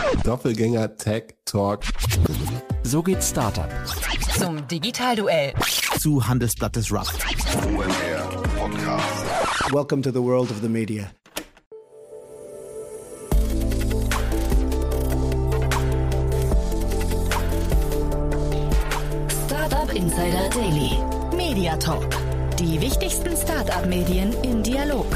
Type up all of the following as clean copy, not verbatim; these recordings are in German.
Doppelgänger Tech Talk. So geht Startup. Zum Digitalduell. Zu Handelsblatt Disrupt. OMR Podcast. Welcome to the world of the media. Startup Insider Daily. Media Talk. Die wichtigsten Startup-Medien im Dialog.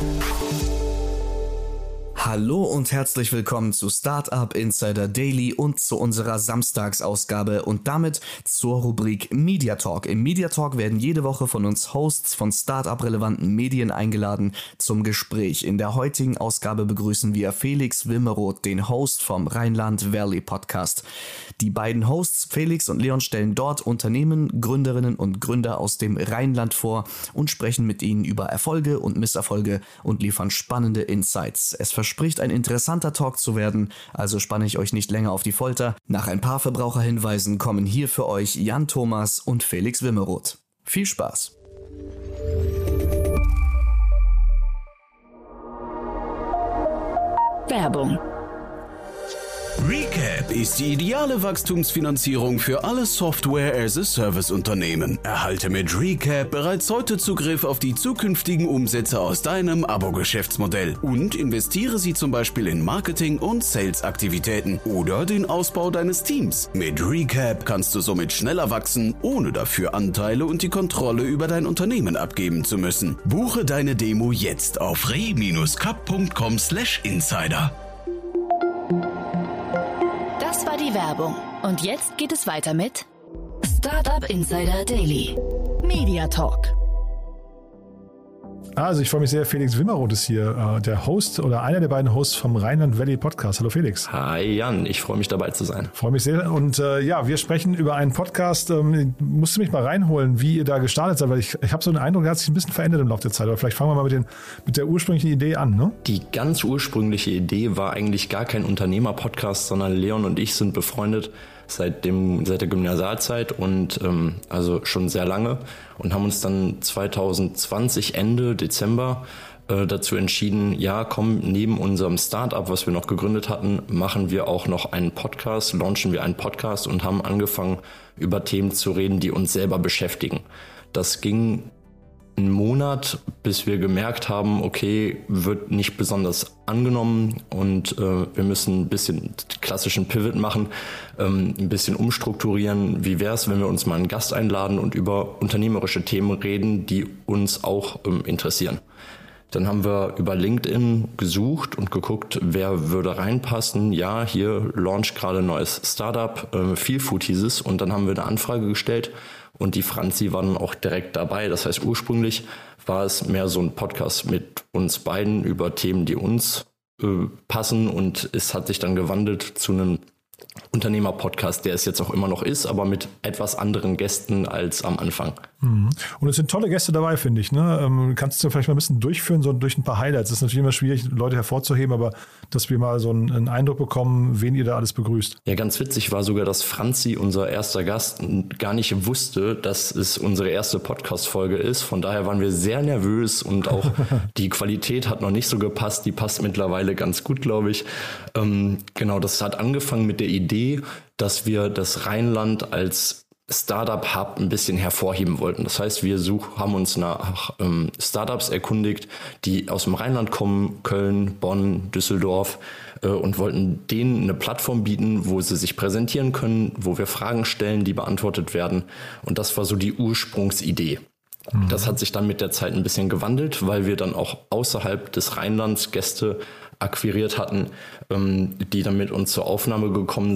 Hallo und herzlich willkommen zu Startup Insider Daily und zu unserer Samstagsausgabe und damit zur Rubrik Media Talk. Im Media Talk werden jede Woche von uns Hosts von Startup-relevanten Medien eingeladen zum Gespräch. In der heutigen Ausgabe begrüßen wir Felix Wimmeroth, den Host vom Rheinland Valley Podcast. Die beiden Hosts, Felix und Leon, stellen dort Unternehmen, Gründerinnen und Gründer aus dem Rheinland vor und sprechen mit ihnen über Erfolge und Misserfolge und liefern spannende Insights. Es verspricht ein interessanter Talk zu werden, also spanne ich euch nicht länger auf die Folter. Nach ein paar Verbraucherhinweisen kommen hier für euch Jan Thomas und Felix Wimmeroth. Viel Spaß! Werbung. Recap ist die ideale Wachstumsfinanzierung für alle Software-as-a-Service-Unternehmen. Erhalte mit Recap bereits heute Zugriff auf die zukünftigen Umsätze aus deinem Abo-Geschäftsmodell und investiere sie zum Beispiel in Marketing- und Sales-Aktivitäten oder den Ausbau deines Teams. Mit Recap kannst du somit schneller wachsen, ohne dafür Anteile und die Kontrolle über dein Unternehmen abgeben zu müssen. Buche deine Demo jetzt auf re-cap.com/insider. Das war die Werbung. Und jetzt geht es weiter mit Startup Insider Daily. Media Talk. Also ich freue mich sehr, Felix Wimmeroth ist hier, der Host oder einer der beiden Hosts vom Rheinland Valley Podcast. Hallo Felix. Hi Jan, ich freue mich dabei zu sein. Freue mich sehr und wir sprechen über einen Podcast. Musst du mich mal reinholen, wie ihr da gestartet seid, weil ich habe so den Eindruck, der hat sich ein bisschen verändert im Laufe der Zeit. Aber vielleicht fangen wir mal mit der ursprünglichen Idee an, ne? Die ganz ursprüngliche Idee war eigentlich gar kein Unternehmer-Podcast, sondern Leon und ich sind befreundet seit der Gymnasialzeit und also schon sehr lange und haben uns dann 2020 Ende Dezember dazu entschieden, ja komm, neben unserem Startup, was wir noch gegründet hatten, machen wir auch noch einen Podcast, launchen wir einen Podcast und haben angefangen, über Themen zu reden, die uns selber beschäftigen. Das ging einen Monat, bis wir gemerkt haben, okay, wird nicht besonders angenommen und wir müssen ein bisschen klassischen Pivot machen, ein bisschen umstrukturieren. Wie wäre es, wenn wir uns mal einen Gast einladen und über unternehmerische Themen reden, die uns auch interessieren? Dann haben wir über LinkedIn gesucht und geguckt, wer würde reinpassen. Ja, hier launch gerade ein neues Startup, Feelfood hieß es. Und dann haben wir eine Anfrage gestellt und die Franzi war dann auch direkt dabei. Das heißt, ursprünglich war es mehr so ein Podcast mit uns beiden über Themen, die uns passen. Und es hat sich dann gewandelt zu einem Unternehmer-Podcast, der es jetzt auch immer noch ist, aber mit etwas anderen Gästen als am Anfang. Und es sind tolle Gäste dabei, finde ich. Ne? Kannst du vielleicht mal ein bisschen durchführen, so durch ein paar Highlights? Es ist natürlich immer schwierig, Leute hervorzuheben, aber dass wir mal so einen Eindruck bekommen, wen ihr da alles begrüßt. Ja, ganz witzig war sogar, dass Franzi, unser erster Gast, gar nicht wusste, dass es unsere erste Podcast-Folge ist. Von daher waren wir sehr nervös und auch die Qualität hat noch nicht so gepasst. Die passt mittlerweile ganz gut, glaube ich. Genau, das hat angefangen mit der Idee, dass wir das Rheinland als Startup-Hub ein bisschen hervorheben wollten. Das heißt, wir haben uns nach Startups erkundigt, die aus dem Rheinland kommen, Köln, Bonn, Düsseldorf, und wollten denen eine Plattform bieten, wo sie sich präsentieren können, wo wir Fragen stellen, die beantwortet werden. Und das war so die Ursprungsidee. Das hat sich dann mit der Zeit ein bisschen gewandelt, weil wir dann auch außerhalb des Rheinlands Gäste akquiriert hatten, die dann mit uns zur Aufnahme gekommen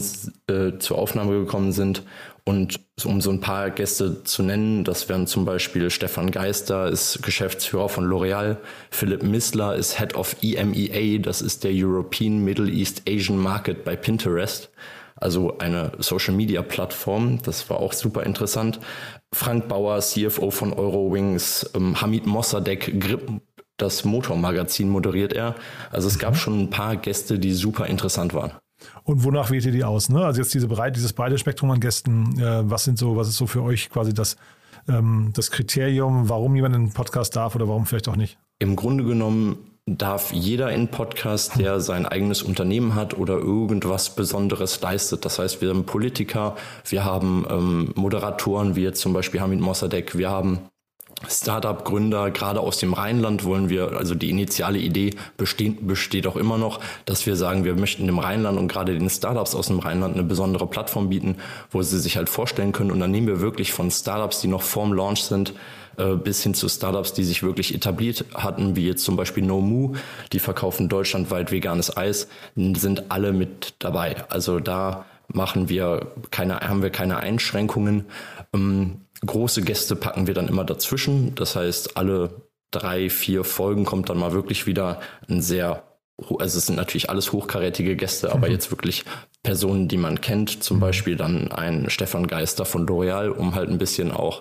sind. Und um so ein paar Gäste zu nennen, das wären zum Beispiel Stefan Geister, ist Geschäftsführer von L'Oreal, Philipp Missler ist Head of EMEA, das ist der European Middle East Asian Market bei Pinterest, also eine Social-Media-Plattform, das war auch super interessant. Frank Bauer, CFO von Eurowings, Hamid Mossadegh, Grip, das Motormagazin moderiert er. Also es gab schon ein paar Gäste, die super interessant waren. Und wonach wählt ihr die aus? Ne? Also jetzt dieses breite Spektrum an Gästen, was ist so für euch quasi das Kriterium, warum jemand einen Podcast darf oder warum vielleicht auch nicht? Im Grunde genommen darf jeder in Podcast, der sein eigenes Unternehmen hat oder irgendwas Besonderes leistet. Das heißt, wir haben Politiker, wir haben Moderatoren, wie jetzt zum Beispiel Hamid Mossadegh, wir haben Startup-Gründer, gerade aus dem Rheinland wollen wir, also die initiale Idee besteht auch immer noch, dass wir sagen, wir möchten dem Rheinland und gerade den Startups aus dem Rheinland eine besondere Plattform bieten, wo sie sich halt vorstellen können. Und dann nehmen wir wirklich von Startups, die noch vorm Launch sind, bis hin zu Startups, die sich wirklich etabliert hatten, wie jetzt zum Beispiel Nomu, die verkaufen deutschlandweit veganes Eis, sind alle mit dabei. Also da haben wir keine Einschränkungen. Große Gäste packen wir dann immer dazwischen. Das heißt, alle 3-4 Folgen kommt dann mal wirklich wieder also es sind natürlich alles hochkarätige Gäste, aber jetzt wirklich Personen, die man kennt, zum Beispiel dann ein Stefan Geister von L'Oreal, um halt ein bisschen auch,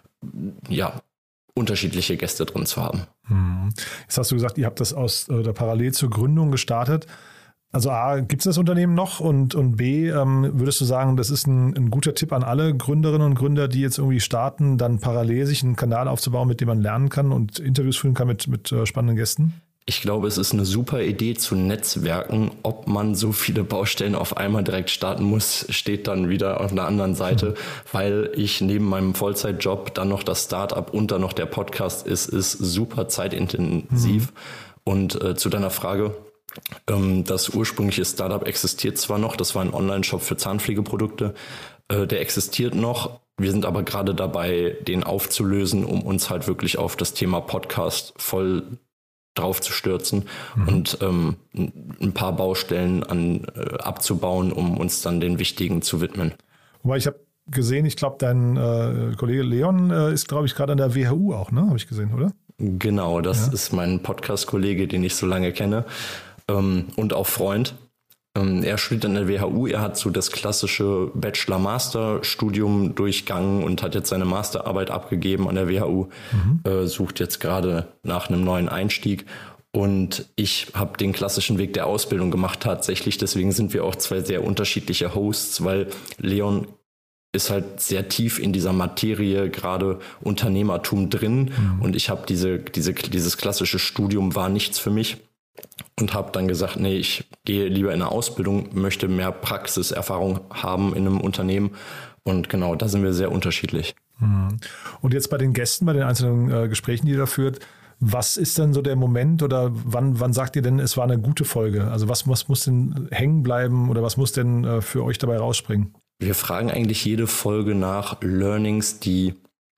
unterschiedliche Gäste drin zu haben. Jetzt hast du gesagt, ihr habt das parallel zur Gründung gestartet. Also A, gibt es das Unternehmen noch und B, würdest du sagen, das ist ein guter Tipp an alle Gründerinnen und Gründer, die jetzt irgendwie starten, dann parallel sich einen Kanal aufzubauen, mit dem man lernen kann und Interviews führen kann mit spannenden Gästen? Ich glaube, es ist eine super Idee zu netzwerken. Ob man so viele Baustellen auf einmal direkt starten muss, steht dann wieder auf einer anderen Seite, weil ich neben meinem Vollzeitjob dann noch das Startup und dann noch der Podcast ist super zeitintensiv. Und zu deiner Frage, das ursprüngliche Startup existiert zwar noch, das war ein Online-Shop für Zahnpflegeprodukte, der existiert noch. Wir sind aber gerade dabei, den aufzulösen, um uns halt wirklich auf das Thema Podcast voll drauf zu stürzen und ein paar Baustellen abzubauen, um uns dann den wichtigen zu widmen. Wobei ich habe gesehen, ich glaube, dein Kollege Leon ist, glaube ich, gerade an der WHU auch, ne? Habe ich gesehen, oder? Genau, das ist mein Podcast-Kollege, den ich so lange kenne und auch Freund. Er studiert an der WHU, er hat so das klassische Bachelor-Master-Studium durchgangen und hat jetzt seine Masterarbeit abgegeben an der WHU, sucht jetzt gerade nach einem neuen Einstieg. Und ich habe den klassischen Weg der Ausbildung gemacht tatsächlich, deswegen sind wir auch zwei sehr unterschiedliche Hosts, weil Leon ist halt sehr tief in dieser Materie, gerade Unternehmertum drin. Und ich habe dieses klassische Studium war nichts für mich. Und habe dann gesagt, nee, ich gehe lieber in eine Ausbildung, möchte mehr Praxiserfahrung haben in einem Unternehmen. Und genau, da sind wir sehr unterschiedlich. Und jetzt bei den Gästen, bei den einzelnen Gesprächen, die ihr da führt, was ist denn so der Moment oder wann sagt ihr denn, es war eine gute Folge? Also was muss denn hängen bleiben oder was muss denn für euch dabei rausspringen? Wir fragen eigentlich jede Folge nach Learnings, die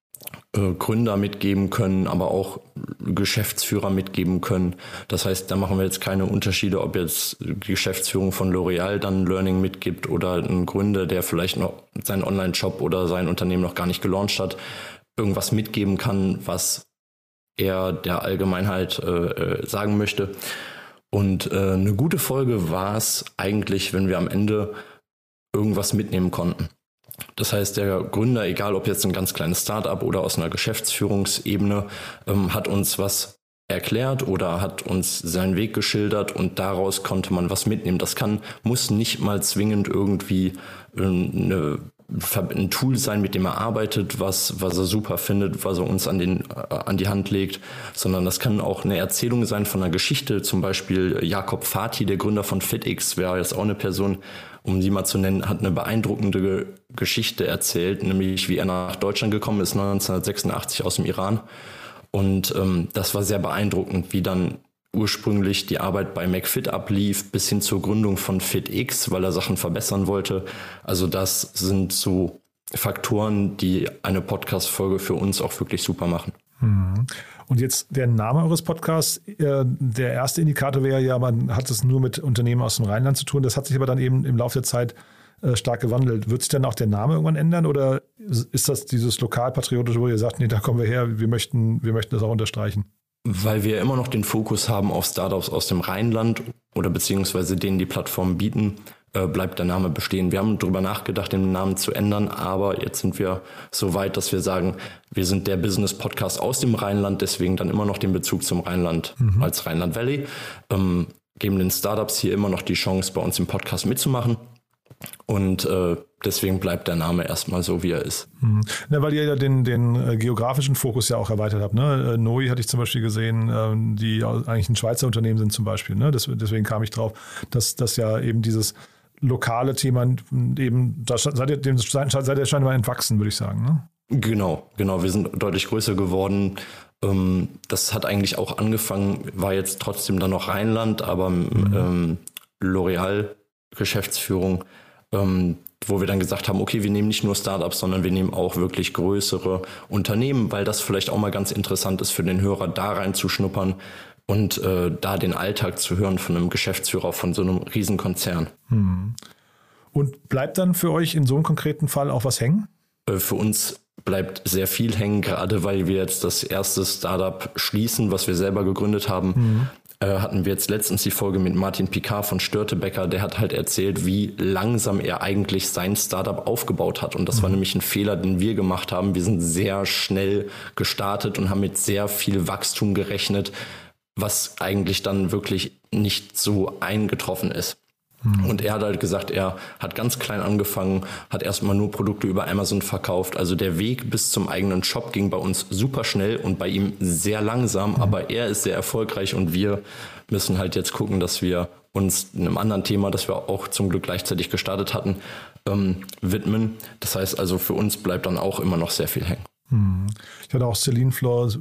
Gründer mitgeben können, aber auch Geschäftsführer mitgeben können. Das heißt, da machen wir jetzt keine Unterschiede, ob jetzt die Geschäftsführung von L'Oreal dann ein Learning mitgibt oder ein Gründer, der vielleicht noch seinen Online-Shop oder sein Unternehmen noch gar nicht gelauncht hat, irgendwas mitgeben kann, was er der Allgemeinheit sagen möchte. Und eine gute Folge war es eigentlich, wenn wir am Ende irgendwas mitnehmen konnten. Das heißt, der Gründer, egal ob jetzt ein ganz kleines Startup oder aus einer Geschäftsführungsebene, hat uns was erklärt oder hat uns seinen Weg geschildert und daraus konnte man was mitnehmen. Das muss nicht mal zwingend irgendwie ein Tool sein, mit dem er arbeitet, was er super findet, was er uns an die Hand legt, sondern das kann auch eine Erzählung sein von einer Geschichte. Zum Beispiel Jakob Fatih, der Gründer von FitX, wäre jetzt auch eine Person, um sie mal zu nennen, hat eine beeindruckende Geschichte erzählt, nämlich wie er nach Deutschland gekommen ist, 1986 aus dem Iran. Und das war sehr beeindruckend, wie dann ursprünglich die Arbeit bei McFit ablief, bis hin zur Gründung von FitX, weil er Sachen verbessern wollte. Also das sind so Faktoren, die eine Podcast-Folge für uns auch wirklich super machen. Und jetzt der Name eures Podcasts, der erste Indikator wäre ja, man hat es nur mit Unternehmen aus dem Rheinland zu tun. Das hat sich aber dann eben im Laufe der Zeit stark gewandelt. Wird sich dann auch der Name irgendwann ändern oder ist das dieses lokalpatriotische, wo ihr sagt, nee, da kommen wir her, wir möchten das auch unterstreichen? Weil wir immer noch den Fokus haben auf Startups aus dem Rheinland oder beziehungsweise denen die Plattformen bieten, bleibt der Name bestehen. Wir haben darüber nachgedacht, den Namen zu ändern, aber jetzt sind wir so weit, dass wir sagen, wir sind der Business-Podcast aus dem Rheinland, deswegen dann immer noch den Bezug zum Rheinland als Rheinland Valley, geben den Startups hier immer noch die Chance, bei uns im Podcast mitzumachen. Und deswegen bleibt der Name erstmal so, wie er ist. Ja, weil ihr ja den geografischen Fokus ja auch erweitert habt. Ne? Noi hatte ich zum Beispiel gesehen, die eigentlich ein Schweizer Unternehmen sind zum Beispiel. Ne? Deswegen kam ich drauf, dass das ja eben dieses lokale Thema eben, da seid ihr scheinbar entwachsen, würde ich sagen. Ne? Genau. Wir sind deutlich größer geworden. Das hat eigentlich auch angefangen, war jetzt trotzdem dann noch Rheinland, aber L'Oréal Geschäftsführung, wo wir dann gesagt haben, okay, wir nehmen nicht nur Startups, sondern wir nehmen auch wirklich größere Unternehmen, weil das vielleicht auch mal ganz interessant ist für den Hörer, da reinzuschnuppern und da den Alltag zu hören von einem Geschäftsführer von so einem Riesenkonzern. Und bleibt dann für euch in so einem konkreten Fall auch was hängen? Für uns bleibt sehr viel hängen, gerade weil wir jetzt das erste Startup schließen, was wir selber gegründet haben. Hatten wir jetzt letztens die Folge mit Martin Picard von Störtebecker, der hat halt erzählt, wie langsam er eigentlich sein Startup aufgebaut hat. Und das war nämlich ein Fehler, den wir gemacht haben. Wir sind sehr schnell gestartet und haben mit sehr viel Wachstum gerechnet, was eigentlich dann wirklich nicht so eingetroffen ist. Und er hat halt gesagt, er hat ganz klein angefangen, hat erstmal nur Produkte über Amazon verkauft. Also der Weg bis zum eigenen Shop ging bei uns super schnell und bei ihm sehr langsam. Aber er ist sehr erfolgreich und wir müssen halt jetzt gucken, dass wir uns einem anderen Thema, das wir auch zum Glück gleichzeitig gestartet hatten, widmen. Das heißt also, für uns bleibt dann auch immer noch sehr viel hängen. Ich hatte auch Celine Flores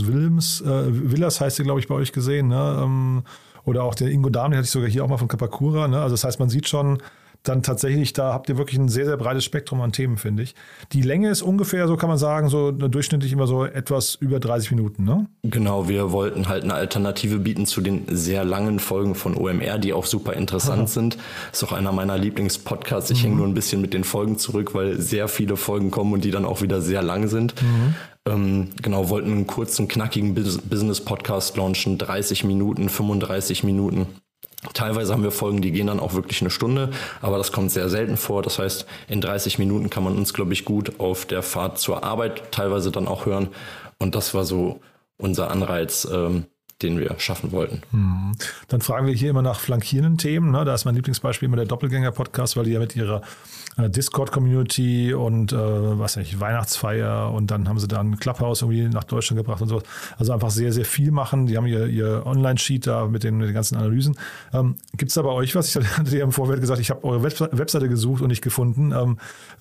Villas heißt sie, glaube ich, bei euch gesehen, ne? Oder auch der Ingo Dahm, den hatte ich sogar hier auch mal von Kapakura. Ne? Also das heißt, man sieht schon dann tatsächlich, da habt ihr wirklich ein sehr, sehr breites Spektrum an Themen, finde ich. Die Länge ist ungefähr, so kann man sagen, so durchschnittlich immer so etwas über 30 Minuten, ne? Genau, wir wollten halt eine Alternative bieten zu den sehr langen Folgen von OMR, die auch super interessant sind. Ist auch einer meiner Lieblingspodcasts. Ich hänge nur ein bisschen mit den Folgen zurück, weil sehr viele Folgen kommen und die dann auch wieder sehr lang sind. Wollten einen kurzen, knackigen Business-Podcast launchen, 30 Minuten, 35 Minuten. Teilweise haben wir Folgen, die gehen dann auch wirklich eine Stunde, aber das kommt sehr selten vor. Das heißt, in 30 Minuten kann man uns, glaube ich, gut auf der Fahrt zur Arbeit teilweise dann auch hören. Und das war so unser Anreiz, den wir schaffen wollten. Dann fragen wir hier immer nach flankierenden Themen. Ne? Da ist mein Lieblingsbeispiel immer der Doppelgänger-Podcast, weil die ja mit ihrer Discord-Community und Weihnachtsfeier und dann haben sie da ein Clubhouse irgendwie nach Deutschland gebracht und so. Also einfach sehr, sehr viel machen. Die haben ihr Online-Sheet da mit den ganzen Analysen. Gibt es da bei euch was? Ich hatte dir im Vorfeld gesagt, ich habe eure Webseite gesucht und nicht gefunden.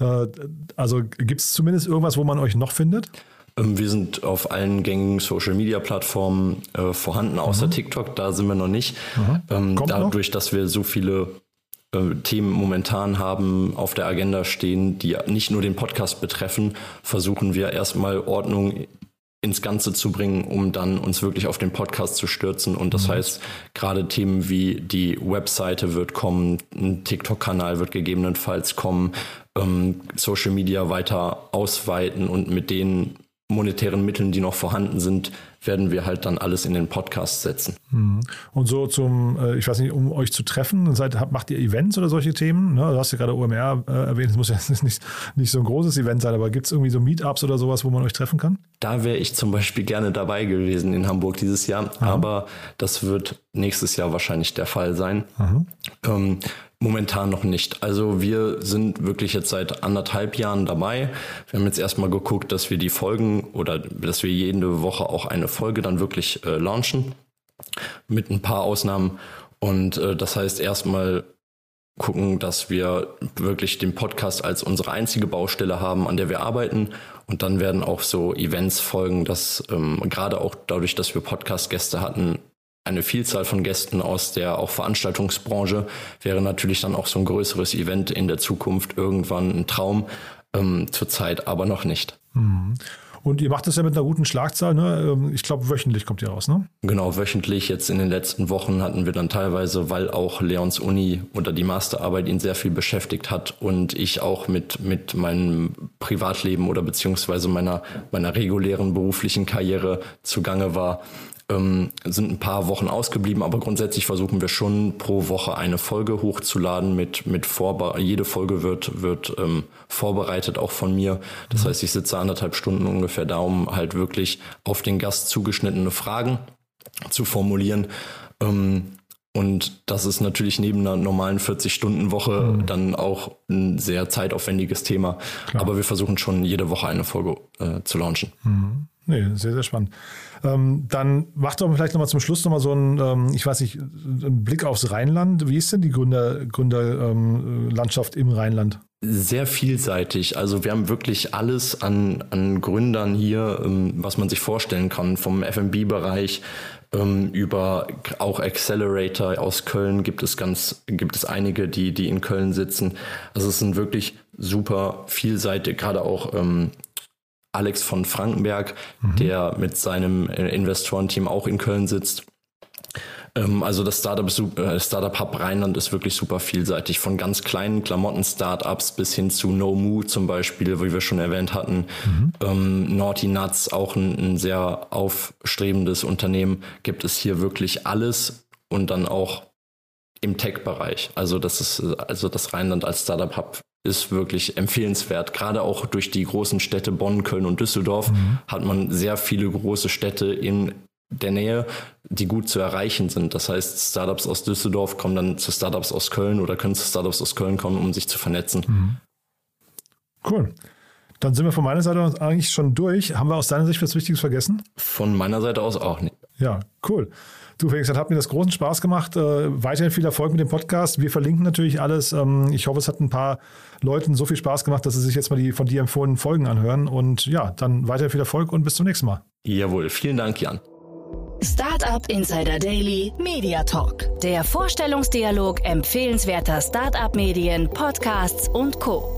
Also gibt es zumindest irgendwas, wo man euch noch findet? Wir sind auf allen gängigen Social-Media-Plattformen vorhanden, außer TikTok, da sind wir noch nicht. Dadurch, dass wir so viele Themen momentan haben, auf der Agenda stehen, die nicht nur den Podcast betreffen, versuchen wir erstmal Ordnung ins Ganze zu bringen, um dann uns wirklich auf den Podcast zu stürzen. Und das heißt, gerade Themen wie die Webseite wird kommen, ein TikTok-Kanal wird gegebenenfalls kommen, Social Media weiter ausweiten und mit den monetären Mitteln, die noch vorhanden sind, werden wir halt dann alles in den Podcast setzen. Und so ich weiß nicht, um euch zu treffen, macht ihr Events oder solche Themen? Ne? Du hast ja gerade OMR erwähnt, es muss ja nicht so ein großes Event sein, aber gibt es irgendwie so Meetups oder sowas, wo man euch treffen kann? Da wäre ich zum Beispiel gerne dabei gewesen in Hamburg dieses Jahr, aber das wird nächstes Jahr wahrscheinlich der Fall sein. Momentan noch nicht. Also wir sind wirklich jetzt seit 1,5 Jahren dabei. Wir haben jetzt erstmal geguckt, dass wir die Folgen oder dass wir jede Woche auch eine Folge dann wirklich launchen. Mit ein paar Ausnahmen. Und das heißt erstmal gucken, dass wir wirklich den Podcast als unsere einzige Baustelle haben, an der wir arbeiten. Und dann werden auch so Events folgen, dass gerade auch dadurch, dass wir Podcast-Gäste hatten, eine Vielzahl von Gästen aus der auch Veranstaltungsbranche, wäre natürlich dann auch so ein größeres Event in der Zukunft irgendwann ein Traum, zurzeit aber noch nicht. Und ihr macht das ja mit einer guten Schlagzahl, ne? Ich glaube, wöchentlich kommt ihr raus, ne? Genau, wöchentlich. Jetzt in den letzten Wochen hatten wir dann teilweise, weil auch Leons Uni oder die Masterarbeit ihn sehr viel beschäftigt hat und ich auch mit meinem Privatleben oder beziehungsweise meiner regulären beruflichen Karriere zugange war, sind ein paar Wochen ausgeblieben, aber grundsätzlich versuchen wir schon pro Woche eine Folge hochzuladen jede Folge wird vorbereitet, auch von mir. Das heißt, ich sitze 1,5 Stunden ungefähr da, um halt wirklich auf den Gast zugeschnittene Fragen zu formulieren. Und das ist natürlich neben einer normalen 40-Stunden-Woche dann auch ein sehr zeitaufwendiges Thema. Klar. Aber wir versuchen schon jede Woche eine Folge zu launchen. Nee, sehr, sehr spannend. Dann mach doch vielleicht nochmal zum Schluss nochmal so einen Blick aufs Rheinland. Wie ist denn die Gründerlandschaft im Rheinland? Sehr vielseitig. Also wir haben wirklich alles an Gründern hier, was man sich vorstellen kann. Vom F&B-Bereich über auch Accelerator aus Köln gibt es einige, die in Köln sitzen. Also es sind wirklich super vielseitig, gerade auch Alex von Frankenberg, der mit seinem Investorenteam auch in Köln sitzt. Also das Startup Hub Rheinland ist wirklich super vielseitig, von ganz kleinen Klamotten-Startups bis hin zu NoMoo zum Beispiel, wie wir schon erwähnt hatten. Naughty Nuts, auch ein sehr aufstrebendes Unternehmen, gibt es hier wirklich alles und dann auch im Tech-Bereich. Also das Rheinland als Startup Hub ist wirklich empfehlenswert. Gerade auch durch die großen Städte Bonn, Köln und Düsseldorf hat man sehr viele große Städte in der Nähe, die gut zu erreichen sind. Das heißt, Startups aus Düsseldorf kommen dann zu Startups aus Köln oder können zu Startups aus Köln kommen, um sich zu vernetzen. Cool. Dann sind wir von meiner Seite aus eigentlich schon durch. Haben wir aus deiner Sicht was Wichtiges vergessen? Von meiner Seite aus auch nicht. Ja, cool. Du, Felix, das hat mir das großen Spaß gemacht. Weiterhin viel Erfolg mit dem Podcast. Wir verlinken natürlich alles. Ich hoffe, es hat ein paar Leuten so viel Spaß gemacht, dass sie sich jetzt mal die von dir empfohlenen Folgen anhören. Und ja, dann weiterhin viel Erfolg und bis zum nächsten Mal. Jawohl, vielen Dank, Jan. Startup Insider Daily Media Talk. Der Vorstellungsdialog empfehlenswerter Startup-Medien, Podcasts und Co.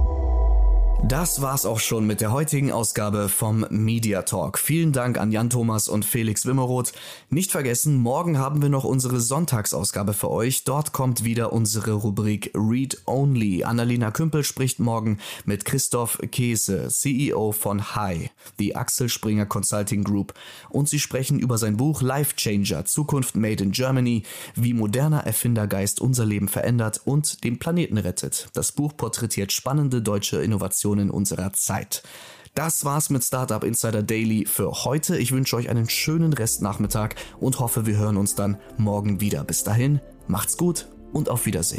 Das war's auch schon mit der heutigen Ausgabe vom Media Talk. Vielen Dank an Jan Thomas und Felix Wimmeroth. Nicht vergessen, morgen haben wir noch unsere Sonntagsausgabe für euch. Dort kommt wieder unsere Rubrik Read Only. Annalena Kümpel spricht morgen mit Christoph Käse, CEO von HI, die Axel Springer Consulting Group. Und sie sprechen über sein Buch Life Changer, Zukunft Made in Germany, wie moderner Erfindergeist unser Leben verändert und den Planeten rettet. Das Buch porträtiert spannende deutsche Innovationen in unserer Zeit. Das war's mit Startup Insider Daily für heute. Ich wünsche euch einen schönen Restnachmittag und hoffe, wir hören uns dann morgen wieder. Bis dahin, macht's gut und auf Wiedersehen.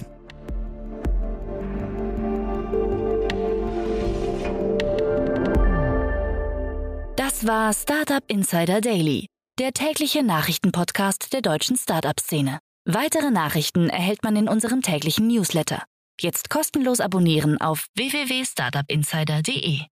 Das war Startup Insider Daily, der tägliche Nachrichtenpodcast der deutschen Startup-Szene. Weitere Nachrichten erhält man in unserem täglichen Newsletter. Jetzt kostenlos abonnieren auf www.startupinsider.de.